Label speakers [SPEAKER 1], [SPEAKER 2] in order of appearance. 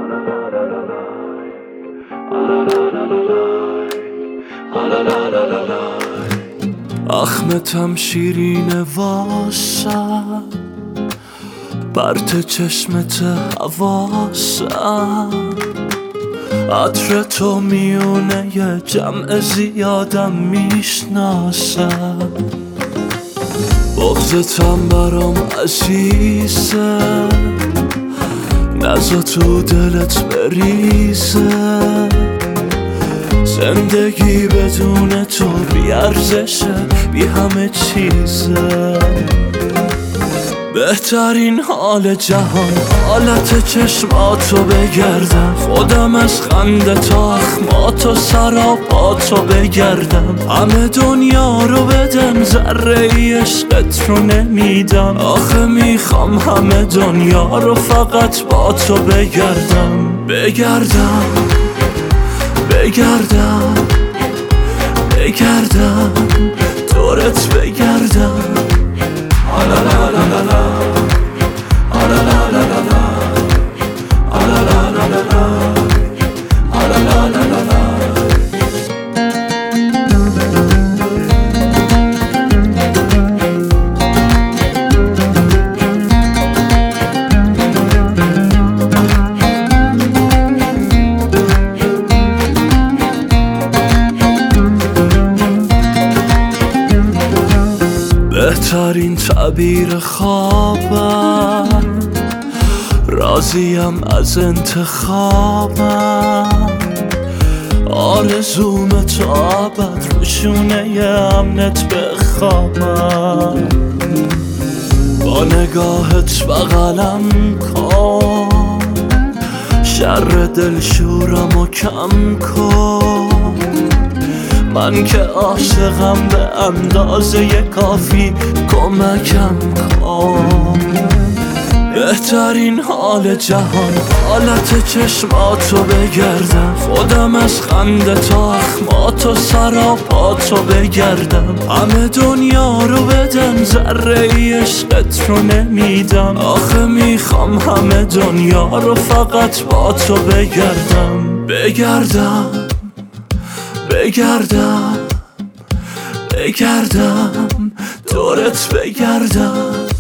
[SPEAKER 1] اخمتم شیرینه واسم، برت چشمت حواسم، عطر تو میونه یه جمع زیادم میشناسم. بغضتم برام عزیزه، نزا تو دلت بریزه. زندگی بدون تو بی ارزشه، بی همه چیزه. بهترین حال جهان حالت چشماتو بگردم، خودم از خنده تا اخماتو سراپاتو بگردم. همه دنیا رو بدم ذره ای عشقت رو نمیدم، آخه میخوام همه دنیا رو فقط با تو بگردم. بگردم بگردم بگردم دورت بگردم. بهترین تعبیر خوابم، راضیم از انتخابم. آرزوم تا ابد روشونه امنت بخوابم. با نگاهت بغلم کن، شر دلشورم و کم کن. من که عاشقم به اندازه کافی کمکم کن. بهترین حال جهان حالت چشماتو بگردم، خودم از خنده تا اخماتو سراپاتو بگردم. همه دنیا رو بدم ذره ای عشقت رو نمیدم، آخه میخوام همه دنیا رو فقط با تو بگردم. بگردم بگردم بگردم دورت بگردم.